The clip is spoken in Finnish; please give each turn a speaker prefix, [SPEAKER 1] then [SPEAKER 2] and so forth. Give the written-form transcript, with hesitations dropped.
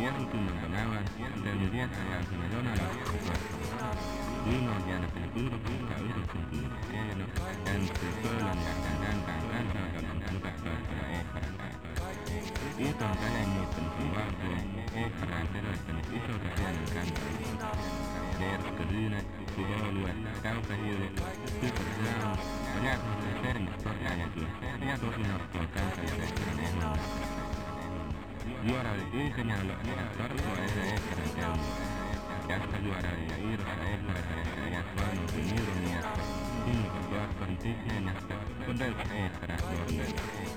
[SPEAKER 1] vuosikymmentä näyän, tein viettäjäisenä jonalaisessa. Viime on jäänyt ylkopuolta yrityksen keino, käynnistyy Pöylänjärkään räntään kansainvälisen lykästöittäjä Oopperapäivää. Tieto on tänään muuttanut valtoon, Oopperaan seloittanut isolta pienen kansallisuutta. Verkko, Ryyne, Kuvolue, Kaukahiili, Hypersound ja jääkohtainen termistorjääjätyö ja tosinottoa kansallisehtorin ehdolla. Juoraili Ulkenjalla ja Tarttua Ese Eekkärin käynnissä. Käspäjuoraili ja Iirossa Eekkäräpärässä ja Svanuutin Niironiasta, Innukas Jaakkorin Tisneenästä, Kodelta Eekkäräs Norlella.